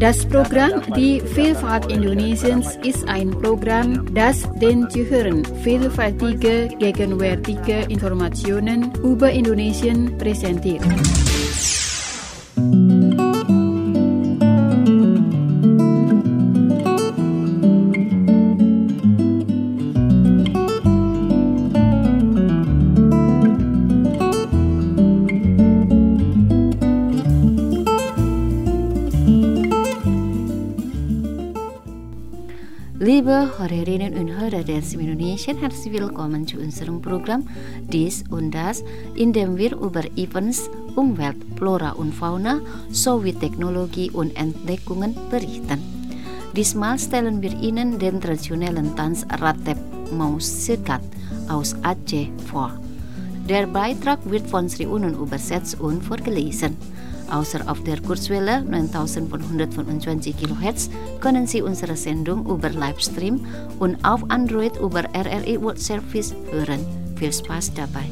Das Programm Die Vielfalt Indonesiens ist ein Programm, das den Zuhörern vielfältige, gegenwärtige Informationen über Indonesien präsentiert. Liebe Hörerinnen und Hörer des Indonesien, herzlich willkommen zu unserem Programm Dies und Das, in dem wir über Events, Umwelt, Flora und Fauna sowie Technologie und Entdeckungen berichten. Diesmal stellen wir Ihnen den traditionellen Tanz Ratep Maus Sekat aus Aceh vor. Der Beitrag wird von Sri Unun übersetzt und vorgelesen. Außer auf der Kurzwelle 9125 kHz können Sie unsere Sendung über Livestream und auf Android über RRI World Service hören. Viel Spaß dabei.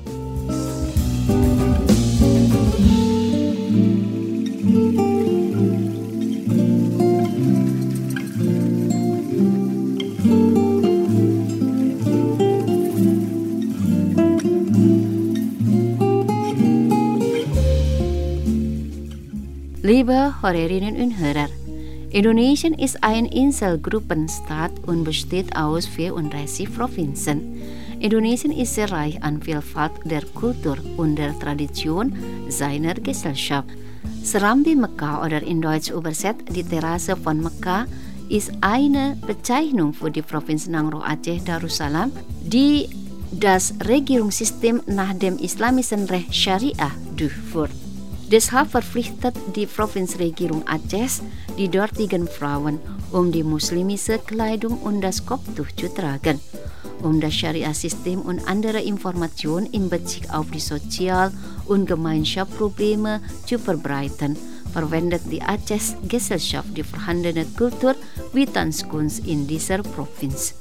Liebe Hörerinnen und Hörer, Indonesien ist ein Inselgruppenstaat und besteht aus 34 Provinzen. Indonesien ist sehr reich an Vielfalt der Kultur und der Tradition seiner Gesellschaft. Serambi Mekah oder in Deutsch übersetzt die Terrasse von Mekah ist eine Bezeichnung für die Provinz Nangro Aceh Darussalam, die das Regierungssystem nach dem islamischen Recht Scharia durchführt. Deshalb verpflichtet die Provinzregierung Aceh die dortigen Frauen, die muslimische Kleidung und das Kopftuch zu tragen. Das Scharia-System und andere Informationen in Bezug auf die Sozial- und Gemeinschaftsprobleme zu verbreiten, verwendet die Aceh-Gesellschaft die vorhandene Kultur wie Tanzkunst in dieser Provinz.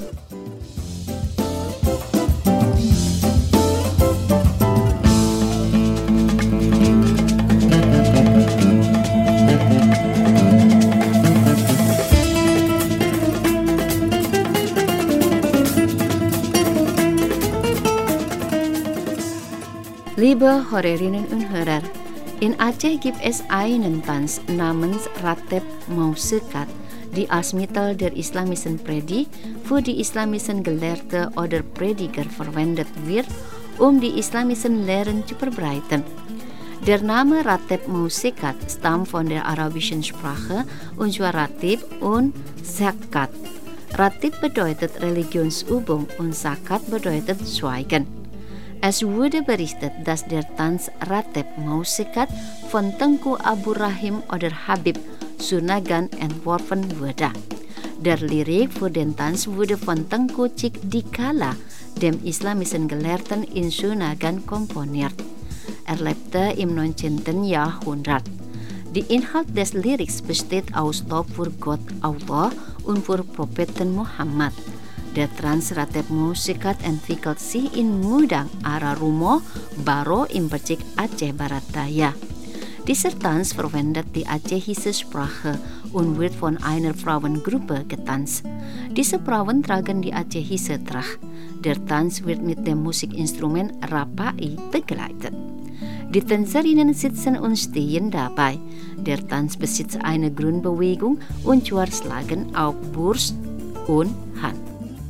Liebe Hörerinnen und Hörer, in Aceh gibt es einen Tanz namens Ratep Maus Sekat, die als Mittel der islamischen Predigt für die islamischen Gelehrte oder Prediger verwendet wird, die islamischen Lehren zu verbreiten. Der Name Ratep Maus Sekat stammt von der arabischen Sprache und zwar Ratib und Zakat. Ratib bedeutet Religionsübung und Zakat bedeutet Schweigen. Es wurde berichtet, dass der Tanz Ratep Maus Sekat von Tengku Abu Rahim oder Habib Sunagan entworfen wurde. Der Lirik für den Tanz wurde von Tengku Cik Dikala, dem islamischen Gelehrten in Sunagan, komponiert. Er lebte im 19. Jahrhundert. Der Inhalt des Lyriks besteht aus Lob für Gott Allah und für Propheten Muhammad. Der Tanz Ratep Maus Sekat entwickelt sich in Mudang Ararumo Baro im Bezirk Aceh Barat Daya. Dieser Tanz verwendet die azehische Sprache und wird von einer Frauengruppe getanzt. Diese Frauen tragen die azehische Tracht. Der Tanz wird mit dem Musikinstrument Rapai begleitet. Die Tänzerinnen sitzen und stehen dabei. Der Tanz besitzt eine Grundbewegung und zwar Schlagen auf Brust und Hand.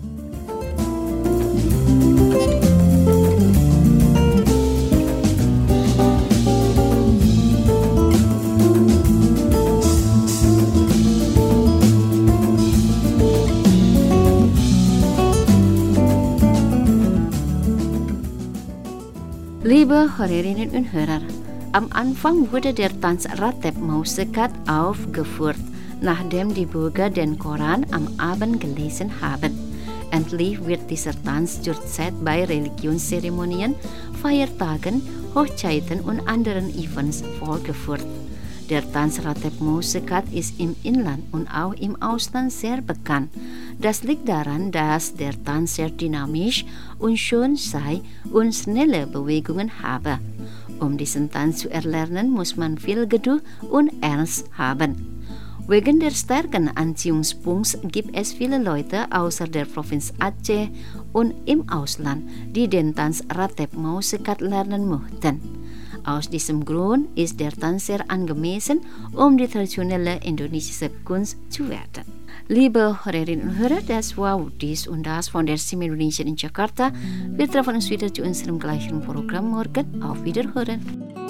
Liebe Hörerinnen und Hörer, am Anfang wurde der Tanz Ratep Maus Sekat aufgeführt, nachdem die Bürger den Koran am Abend gelesen haben. Endlich wird dieser Tanz zurzeit bei Religionszeremonien, Feiertagen, Hochzeiten und anderen Events vorgeführt. Der Tanz Ratep Maus Sekat ist im Inland und auch im Ausland sehr bekannt. Das liegt daran, dass der Tanz sehr dynamisch und schön sei und schnelle Bewegungen habe. Diesen Tanz zu erlernen, muss man viel Geduld und Ernst haben. Wegen der starken Anziehungspunkt gibt es viele Leute außer der Provinz Aceh und im Ausland, die den Tanz Ratep Mausekat lernen möchten. Aus diesem Grund ist der Tanz sehr angemessen, die traditionelle indonesische Kunst zu werden. Liebe Hörerinnen und Hörer, das war dies und das von der Stimme Indonesia in Jakarta. Wir treffen uns wieder zu unserem gleichen Programm morgen. Auf Wiederhören.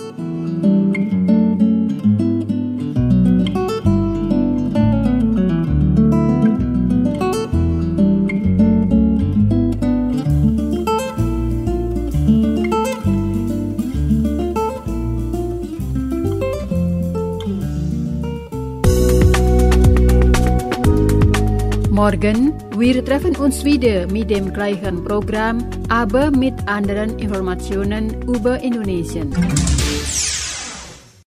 Morgen, wir treffen uns wieder mit dem gleichen Programm, aber mit anderen Informationen über Indonesien.